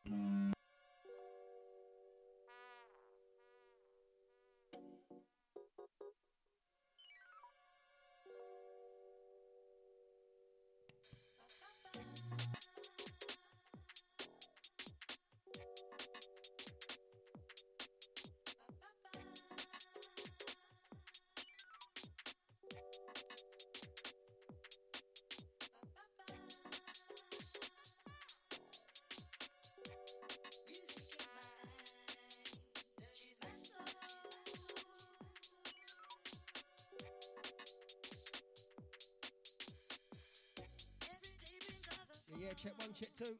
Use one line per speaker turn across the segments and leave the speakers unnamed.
Yeah, check one, check two.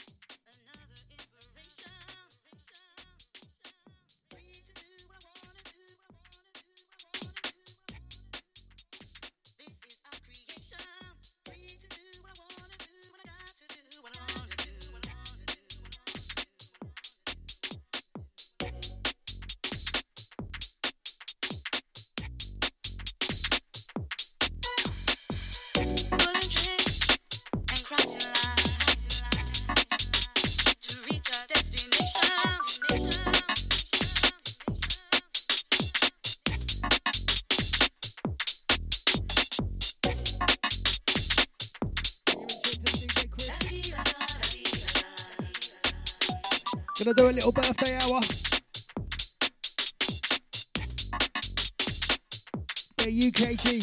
Gonna do a little birthday hour. Yeah, UKG.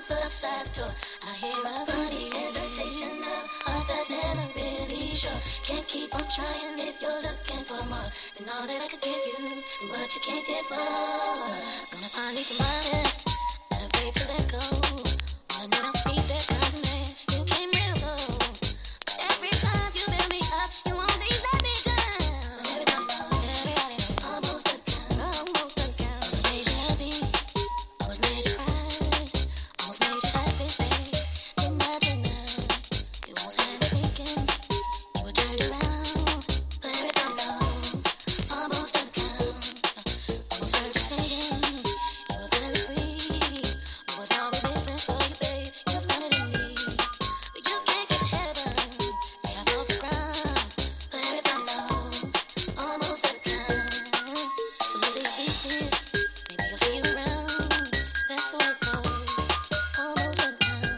foot outside the door. I hear a funny hesitation of heart that's never really sure. Can't keep on trying if you're looking for more than all that I could give you and what you can't get for. Gonna find me somebody that I'm afraid to let go. Wanna know I'm beat that kind of man. You came real close, but every time you build me up, you only let me down. Everybody almost a gun. Almost made you happy, almost made you cry, almost made you happy, babe. Imagine now, you almost had me thinking you were turned around, but everybody knows almost a gun. Almost heard you saying you were feeling free. I was always missing for you, babe. You found it in me, but you can't get to heaven. Lay off the ground, but everybody knows almost a gun. So maybe you'll be here, maybe you'll see you around. That's the way it goes. Almost a gun.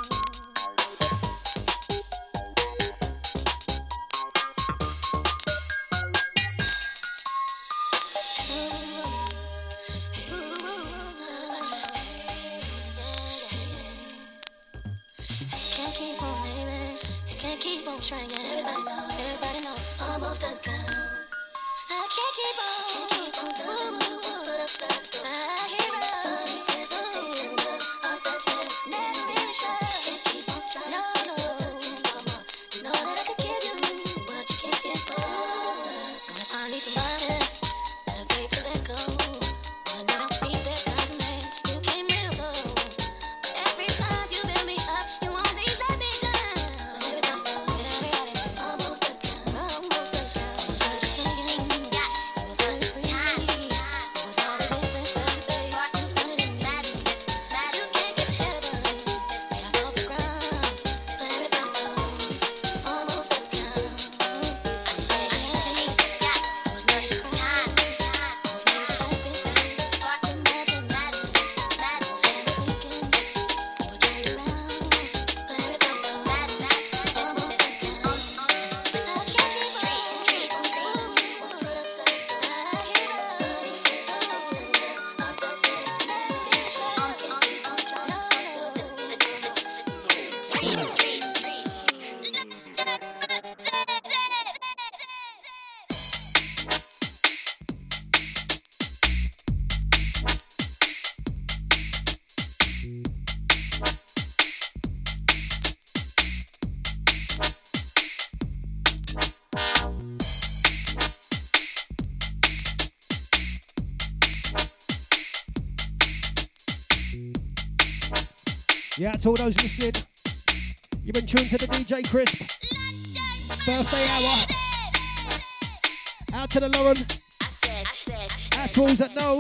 Can't keep on, baby. Can't keep on trying. Everybody knows. Almost a gun. I can't keep on loving you, but upside the door. I hear a funny hesitation of heart that's never really sure. Can't keep on trying. No, looking for more than all that I could give you, what you can't get for. Gonna find me somebody that I'm afraid to let go. Wanna know I'm beat that kind of man. You came real close, but every time you build me up, you only let me down. Everybody almost a gun. Almost heard you saying you were feeling free. I was always missing for you, babe. You found it in me, but you can't get to heaven. Lay off the ground, but everybody knows almost a gun. I was made you happy, I was made you cry, I was made you happy, babe. Imagine that, I was thinking you were turned around, but everybody knows almost a gun. I can't keep on put outside. I hear a funny hesitation of heart that's never really sure. Can't keep on trying.
Yeah, to all those listening, you've been tuned to the DJ Crisp birthday hour. Out to the Lauren, out to all that know.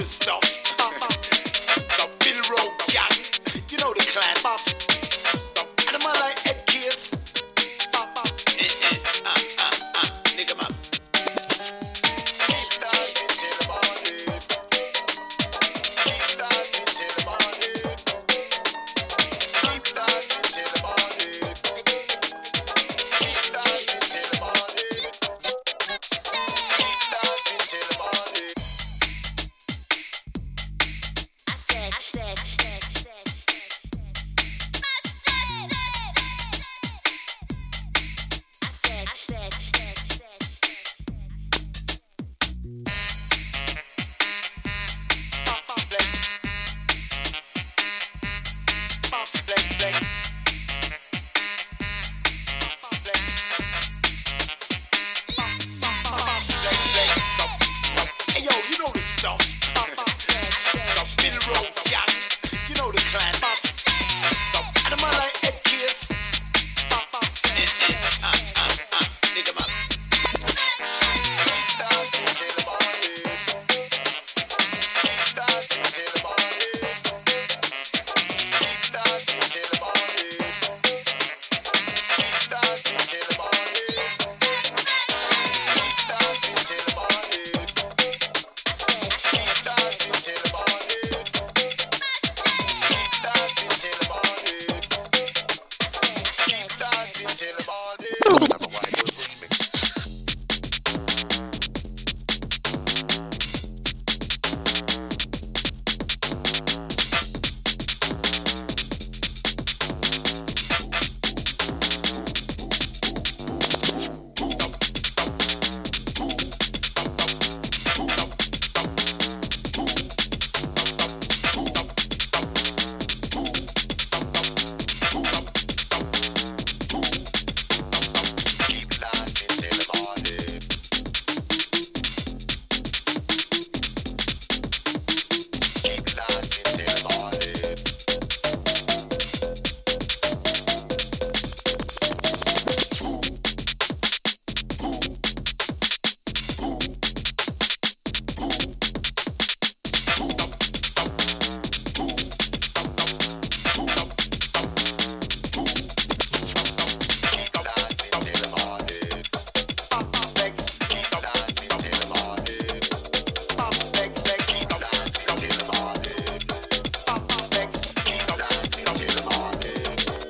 the stuff. The Bill Road gang, you know the clan. And a man like Ed Case. Nigga man. Keep dancing till the morning. Keep dancing till the morning. Keep dancing till the morning. Keep dancing till the morning. Keep dancing till the morning.
I said.
Hey yo, you know this stuff. The Bill Road gang, you know the clan. And a man like Ed Case. Nigga man. Keep dancing till the morning. Keep dancing till the morning. Keep dancing till the morning. Keep dancing till the morning. Keep dancing till the morning. Keep dancing till the morning. Keep dancing till the morning. Keep dancing till the morning. Keep dancing till the morning. Keep dancing till the morning. Keep dancing till the morning. Legs, keep dancing till the morning. Legs, keep dancing till the morning. Legs, keep dancing till the morning.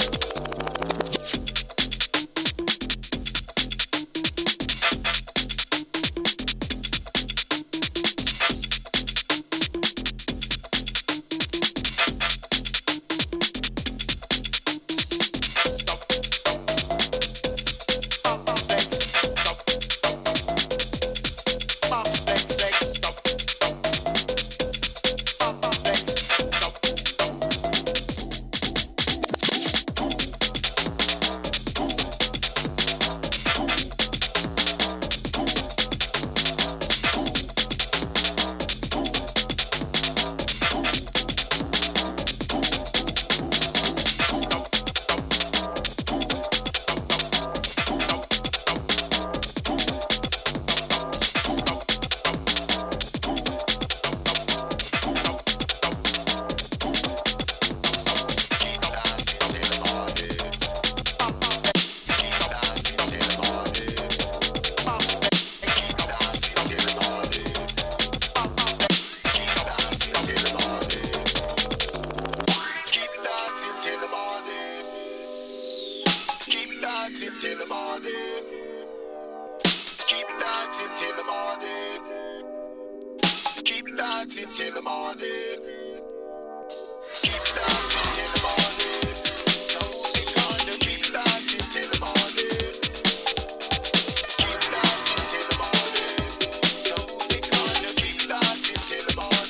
dancing till the morning. Keep dancing till the morning. Keep dancing till the morning. Keep dancing till the morning. Some music on the keep dancing till the morning. Keep dancing till the morning. Some music on the keep dancing till the morning.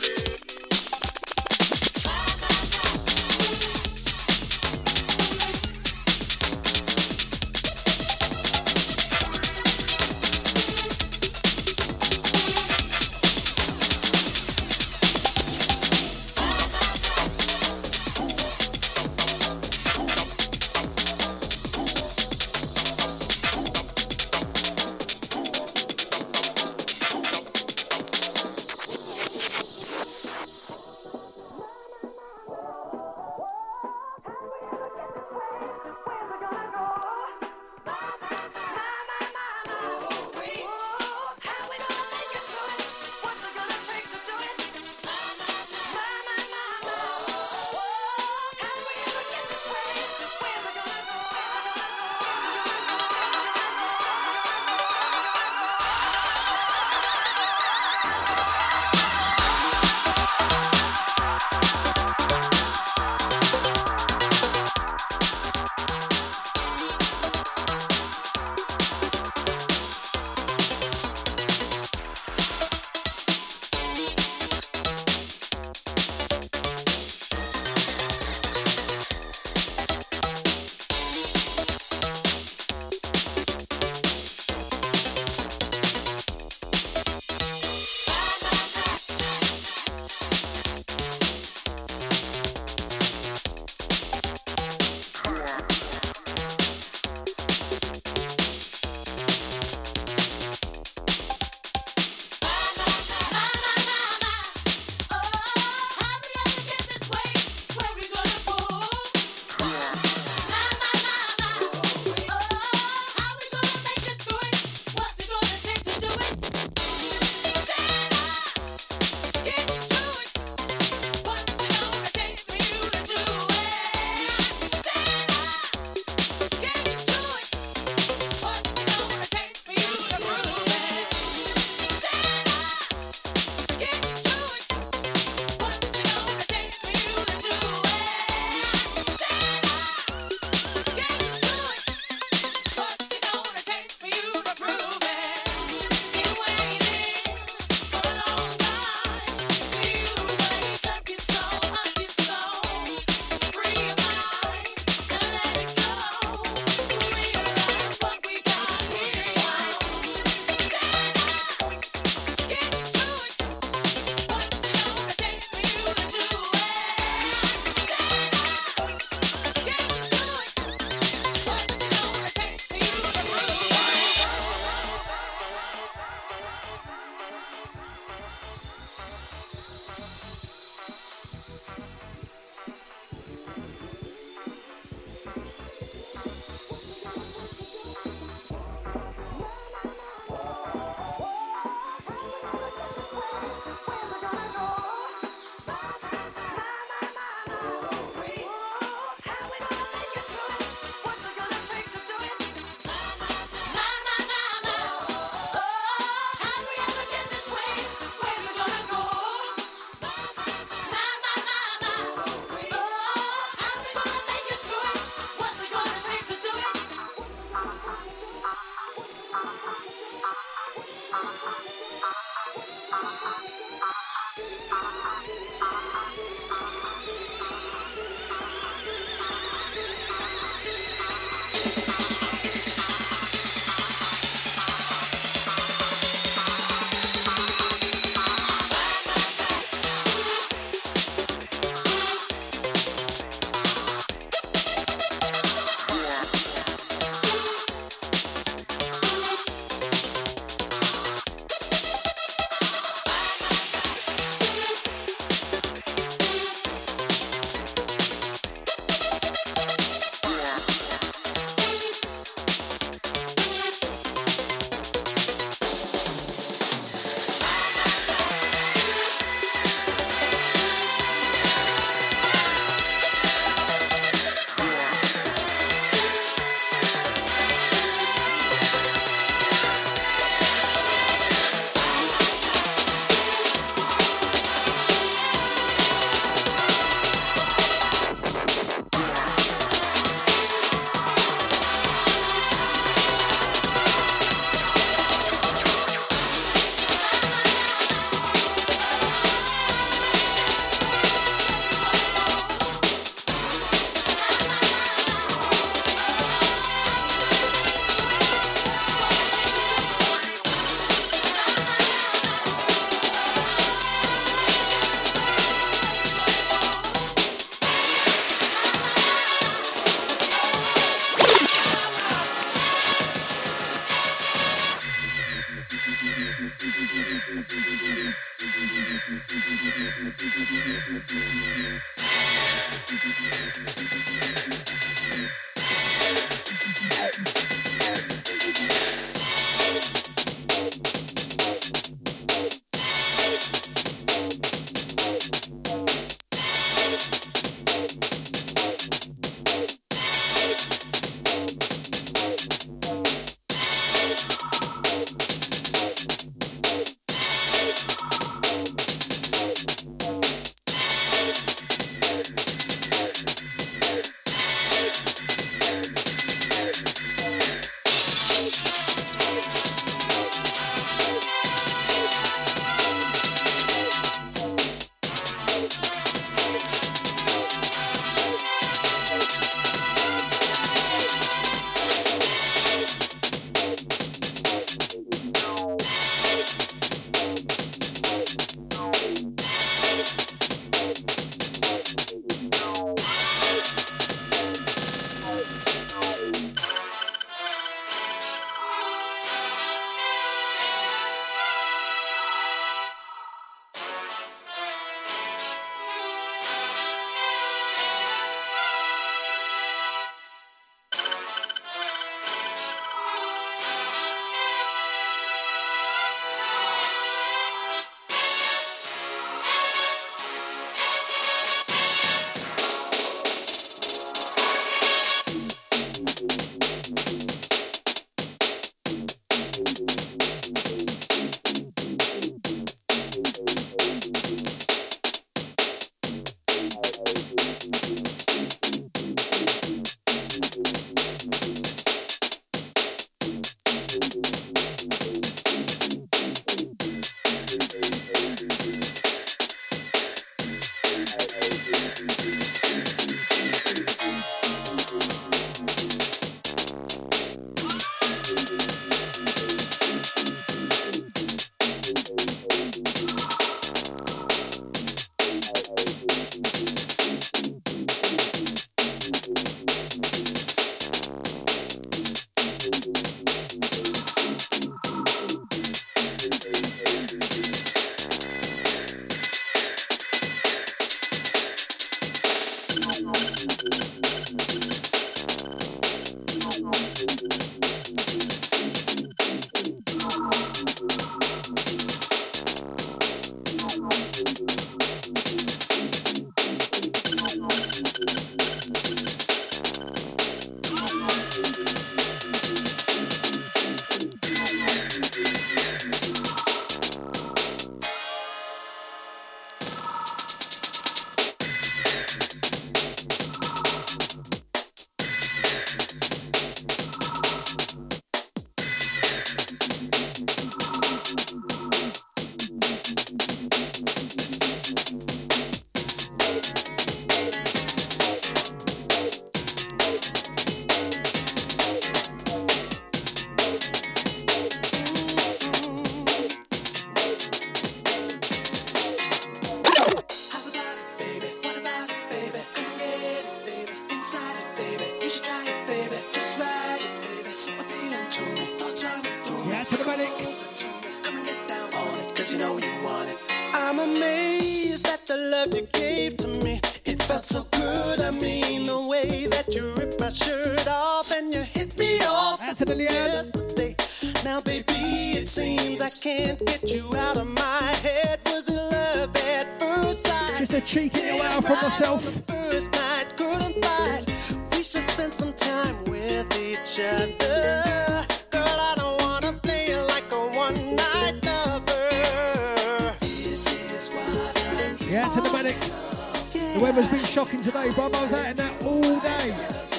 want it. I'm amazed at the love you gave to me. It felt so good, I mean the way that you ripped my shirt off and you hit me off yesterday. Now baby, it seems I can't get you out of my head. Was it love at first sight?
Just a cheeky little hour from myself.
First night, couldn't fight. We should spend some time with each other. Girl, I don't wanna play you like a one-night lover. This is what I'm dreaming.
Yeah, cinematic. The weather's been shocking today, bro. I was out in that all day.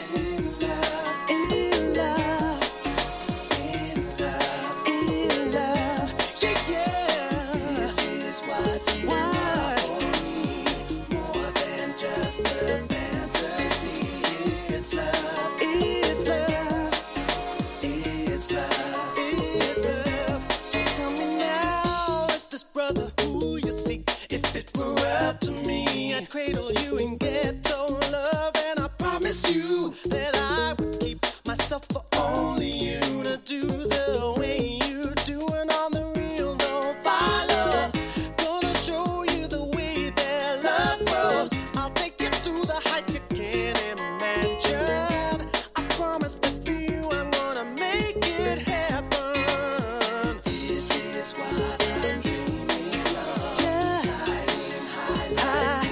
Cradle you in ghetto love, and I promise you that I would keep myself for only you to do the way you do, and on the real, don't follow. Gonna show you the way that love goes. I'll take you to the height you can't imagine. I promise that for you I'm gonna make it happen. This is what I'm dreaming of. Yeah. High.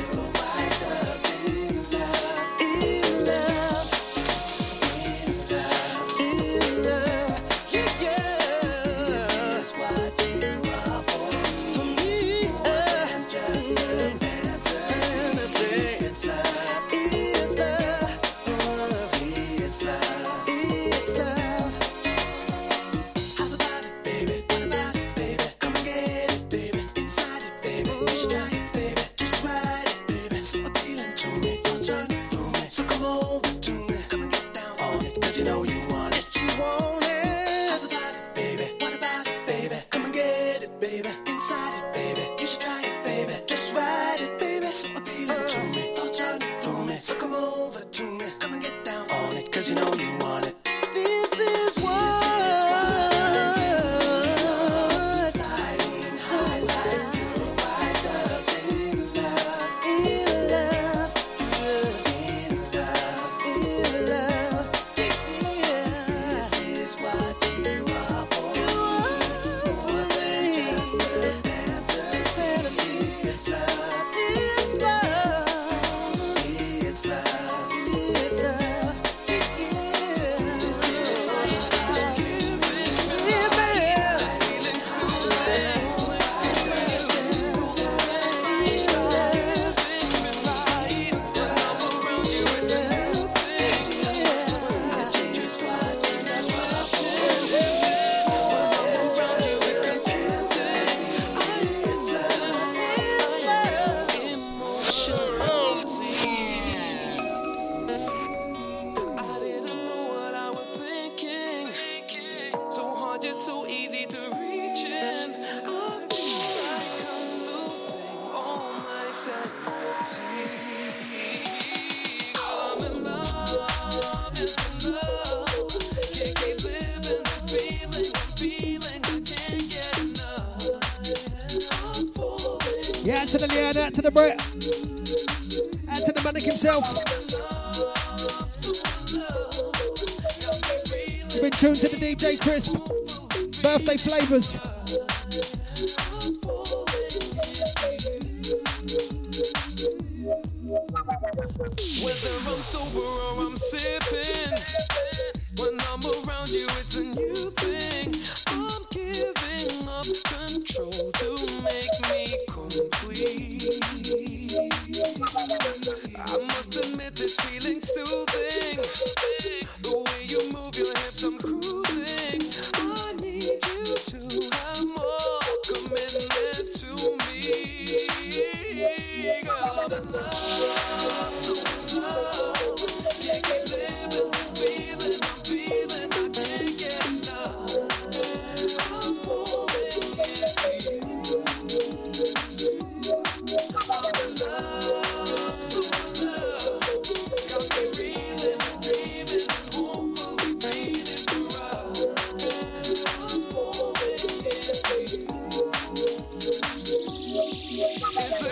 Yeah, out to the Leanne, out to the Brett, out to the Manic himself. You've been tuned to the DJ Crisp birthday flavours.
Whether I'm sober or I'm sipping, when I'm around you it's a new thing. I'm giving up control to make me complete. I must admit this feeling soothing. The way you move your hips, I'm cruising. I need you to have more commitment to me. Girl, I'm in love.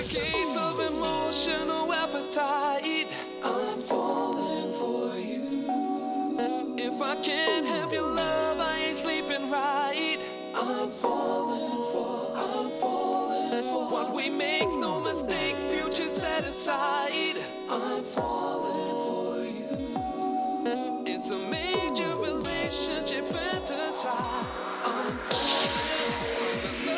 gate of emotional appetite. I'm falling for you. If I can't have your love, I ain't sleeping right. I'm falling for what we make, no mistakes, future set aside. I'm falling for you. It's a major relationship fantasize. I'm falling for the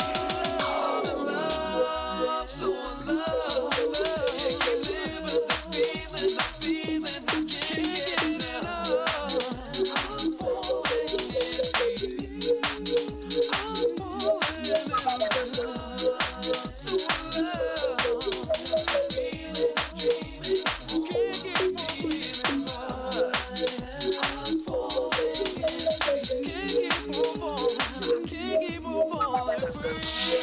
love, so love. Can't keep living the feeling, I can't get enough. I'm falling into you. I'm falling into love, so love. Feeling, dreaming, can't keep feeling us. I'm falling into you. Can't keep on falling free.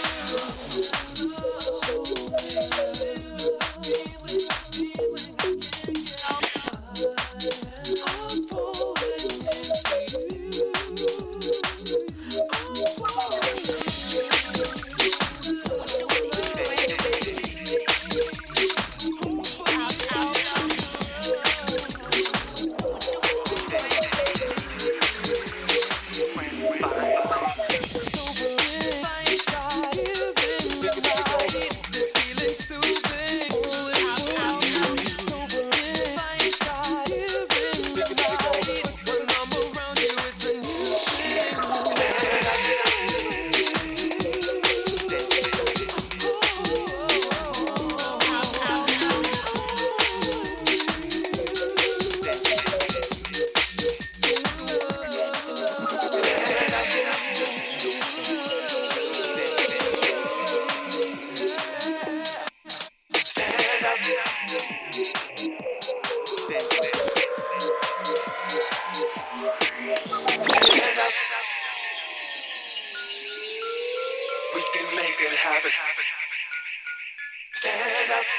Stand up.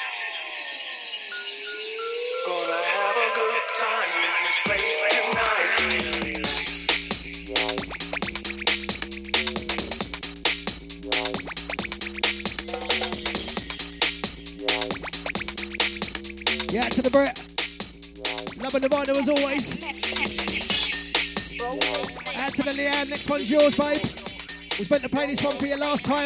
Gonna have a good time in this place tonight.
Yeah, to the Brit. Love and Nirvana as always. Add to the Leanne, next one's yours, babe. We meant to play this one for you last time.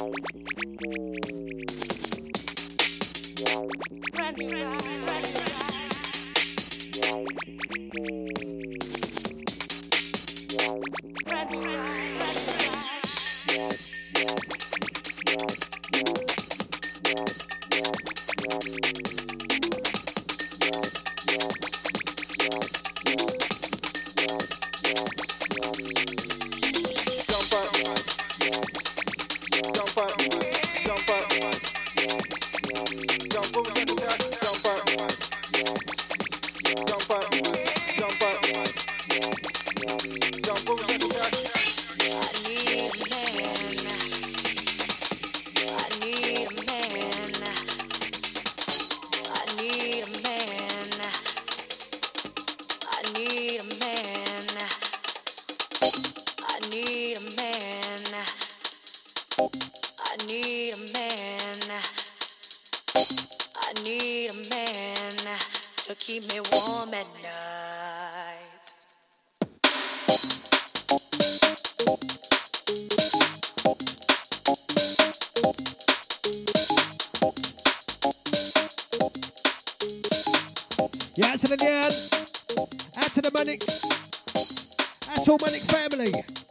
Yeah, out to the Leanne, out to the Manic, that's all Manic family.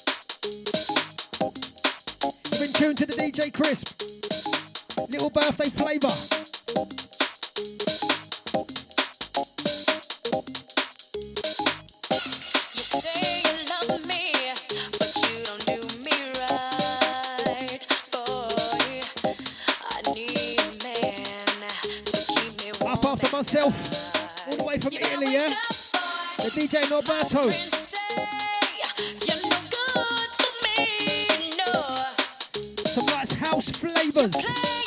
You've been tuned to the DJ Crisp, little birthday flavour.
You say you love me, but you don't do me right, boy. I need a man to keep me warm.
Up after myself. All the way from Italy, yeah? The DJ Norberto. Some nice house flavours.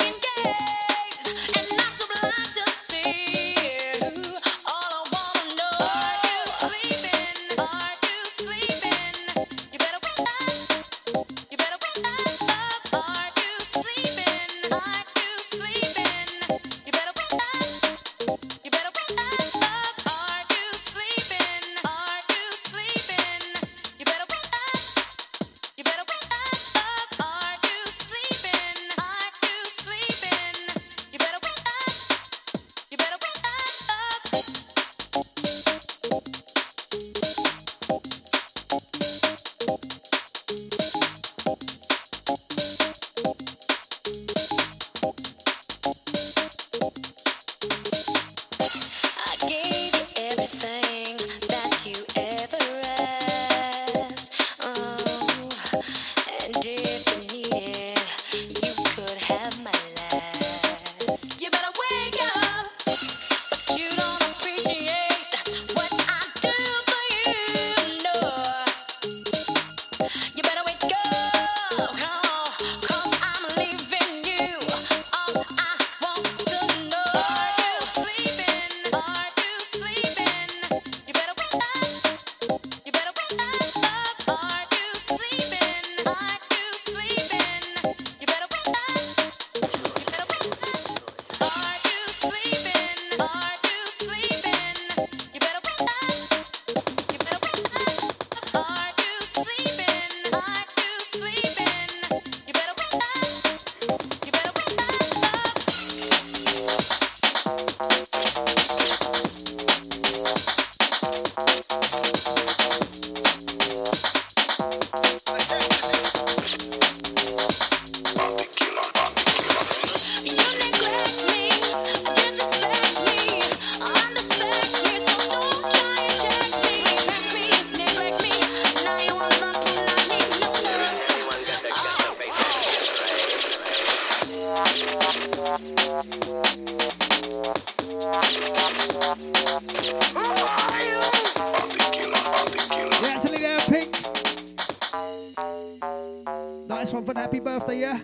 Nice one for the happy birthday, yeah?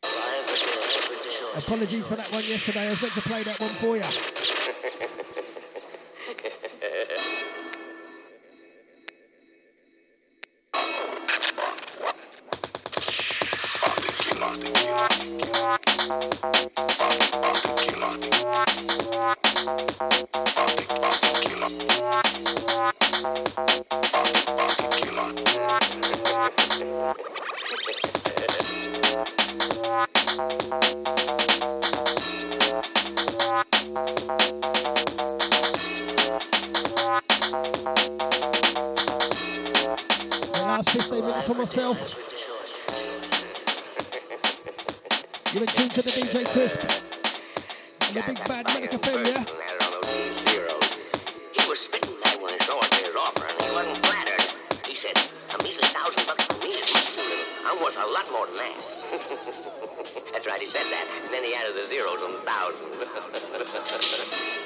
Apologies for that one yesterday. I was meant to play that one for you. yourself. You're in tune to the DJ Crisp. And the big bad Medic FM, yeah?
He was spitting back when his door to his offer, and he wasn't flattered. He said, a measly $1,000 for me is much too little. I'm worth a lot more than that. That's right, he said that. And then he added the zeros and thousands.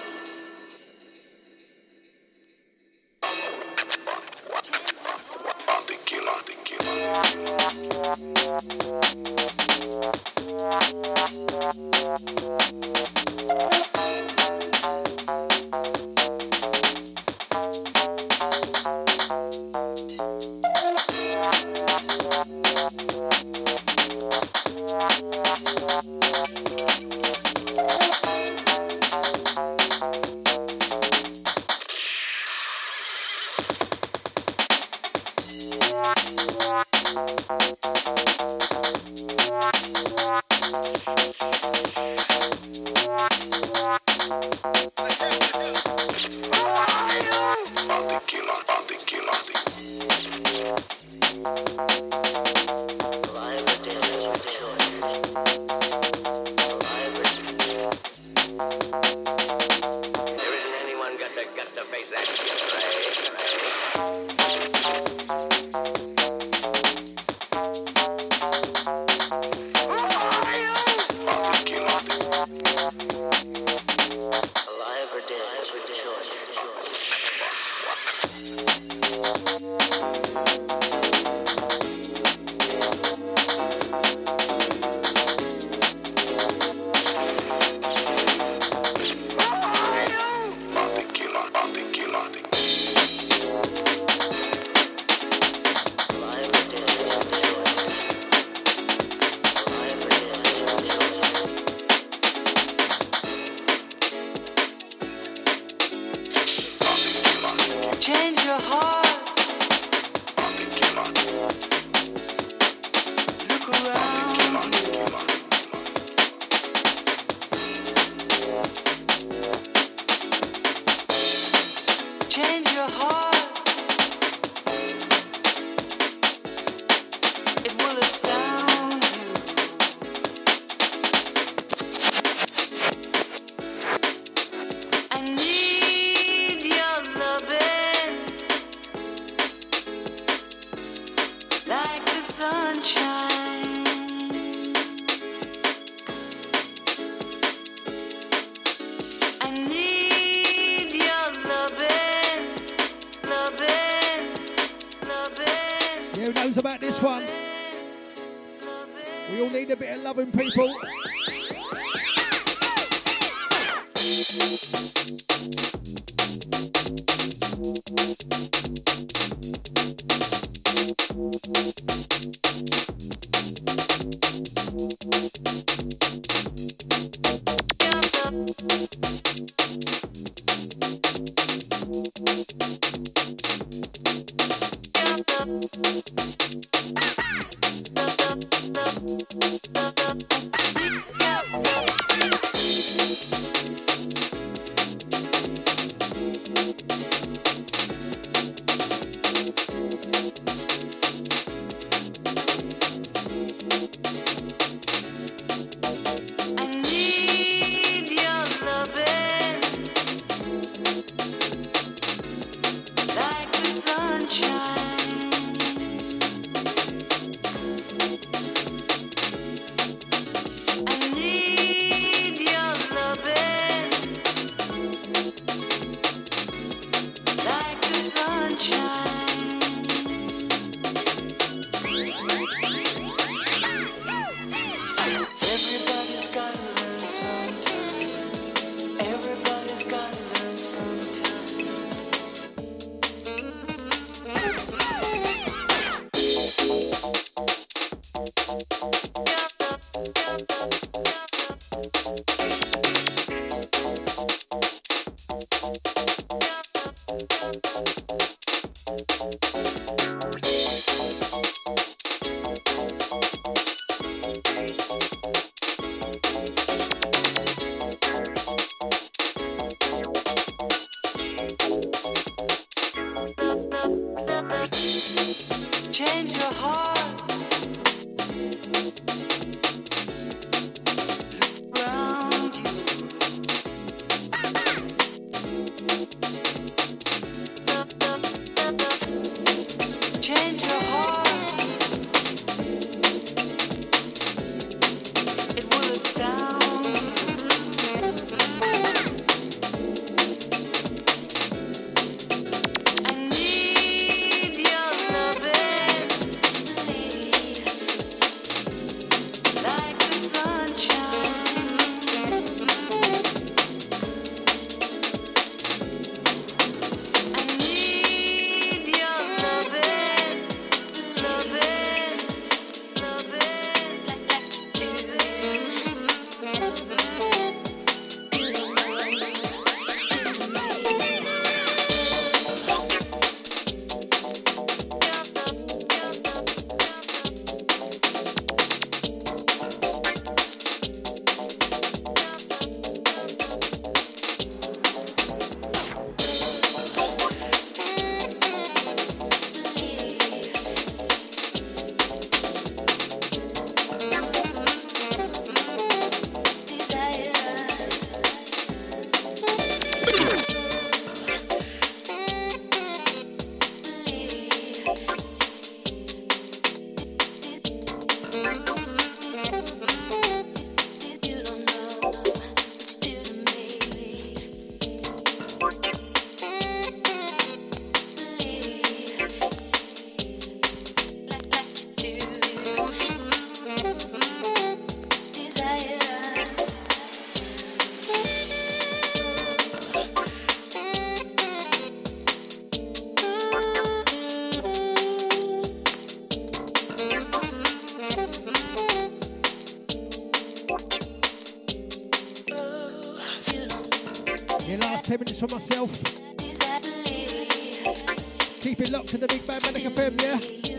Yeah, last 10 minutes for myself. Keep it locked to the Big Bad Manic FM, yeah?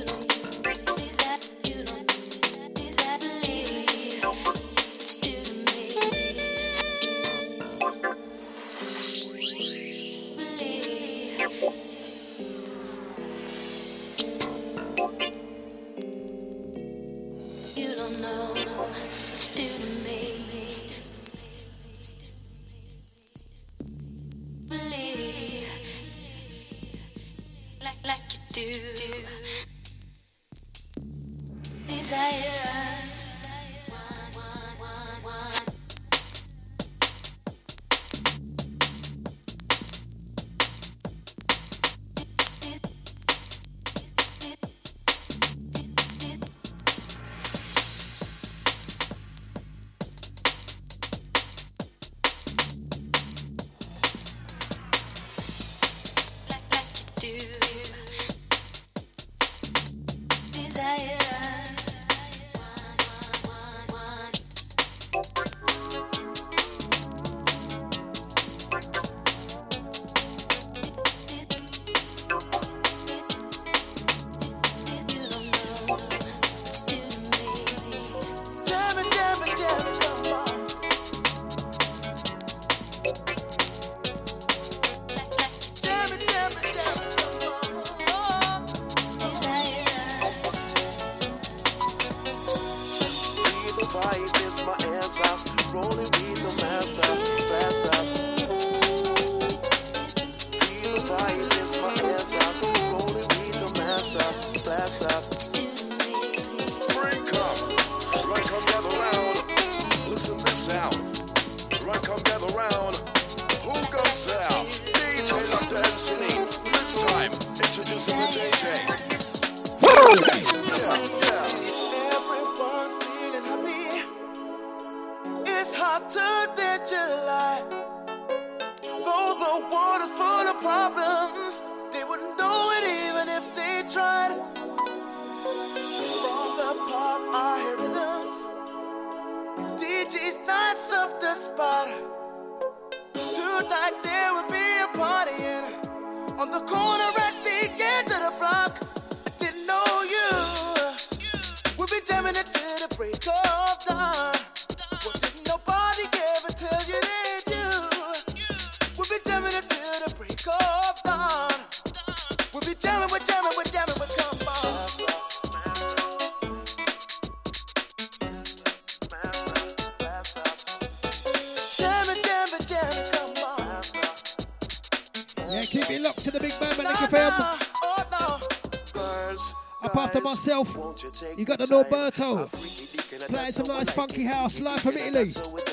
You got the Norberto playing some nice funky house live from Italy.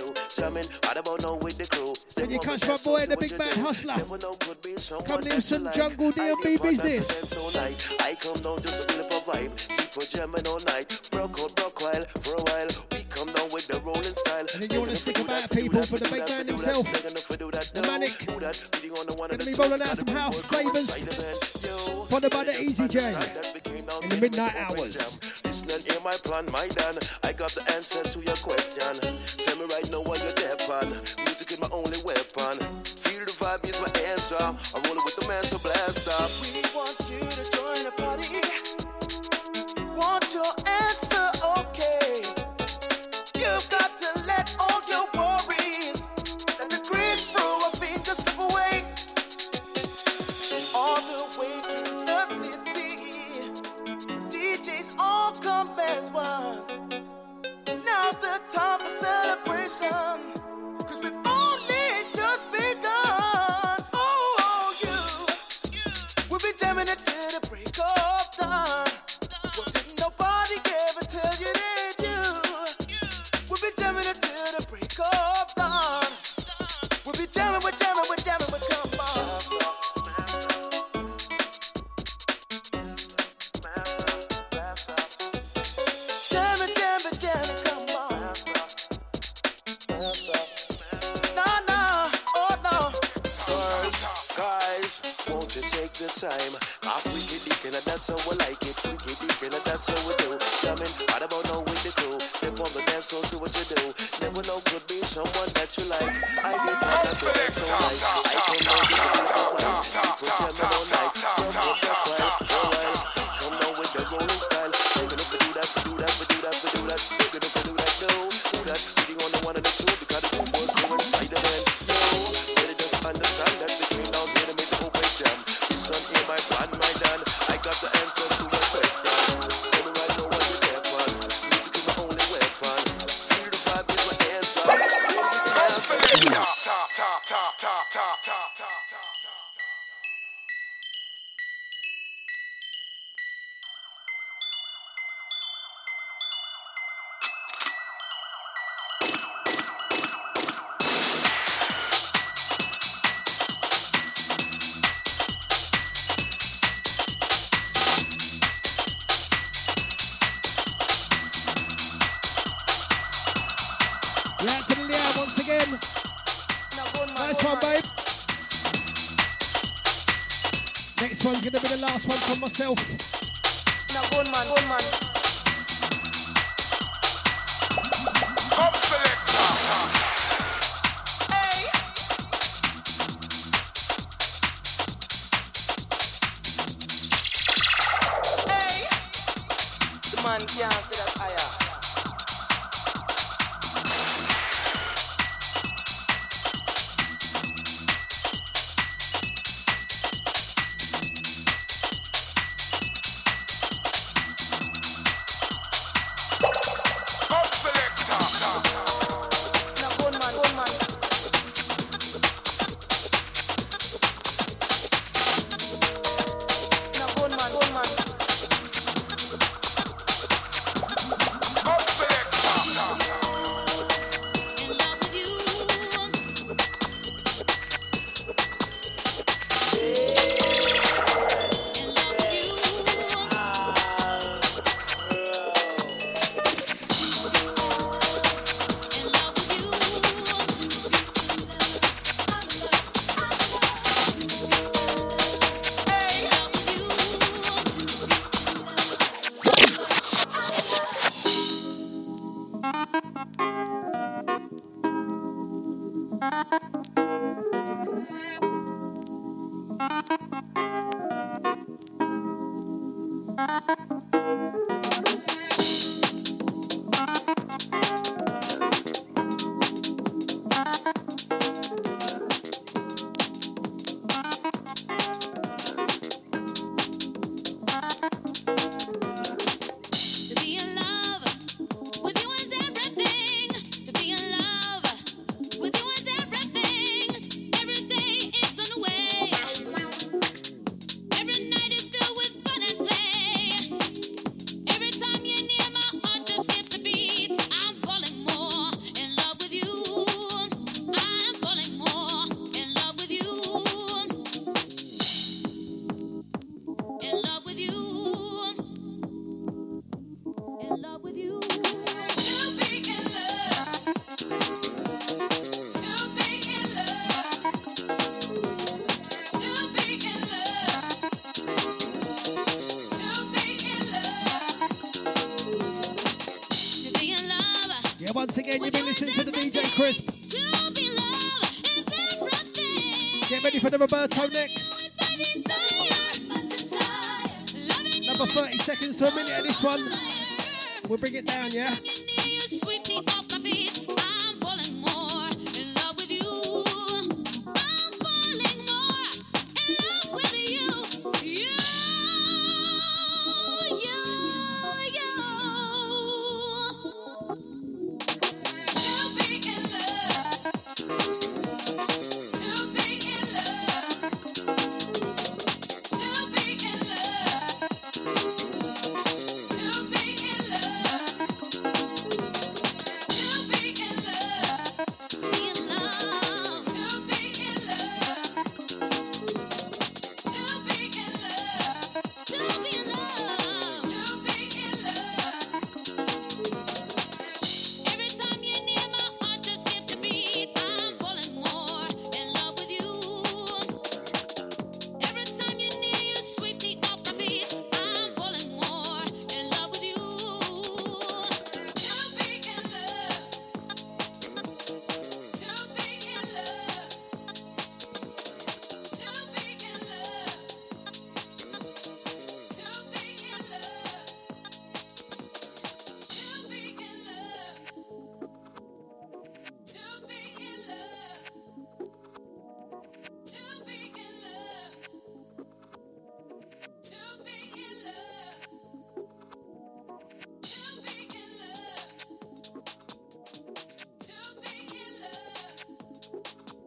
Then you catch my boy, the Big Bad Hustler. Come Nilsson, Jungle D&B business.
I come down just to flip a vibe. Keep on jamming all night. Broke out, broke while for a while. We come down with the rolling style.
And then you want to stick about people for the big man himself, the Manic. Gonna be rolling out some house flavors for the buddy Easy J in the midnight hours.
Listening in my plan, my Dan. I got the answer to your question. Tell me right now what you're there on. Music is my only weapon. Feel the vibe is my answer. I'm rolling with the master blaster. We want you to join the party. Want your answer, okay? You've got to let all your worries and the grid through a finger slip away. All the way to the city. DJs all come as one. Now's the time for celebration. Cause we've only just begun. Oh, you. We'll be jamming it till the break of dawn. What did nobody ever tell you this? time. Half wicked deacon, and that's how we like it. Wicked deacon, and that's how we do. Jamming, right about now with the crew. Step on the dance floor, see what you do. Never know, could be someone that you like. I get my dance, so that's so nice. I can know this is the one. People tell me all night. Come up that quiet for a while. Come down with the rolling style. They're gonna do that, do that, do that, do that. They're gonna do that, no, do that. Reading on the one and the two because the two boys go inside the man. No, they just understand that we came down here to make the whole place jam. This one here, my plan, my Dan. I got the answer to your question. Tell me right now what you're there for. Music is my only weapon. Feel the vibe is my answer.
Next one's gonna be the last one from myself.
Now, good man, good man.
Come selector.
Hey. Hey. The man can't say that higher.
Once again, you've been listening to the DJ Crisp. Get ready for the Roberto next. Another 30 seconds to a minute of this one. We'll bring it down, yeah?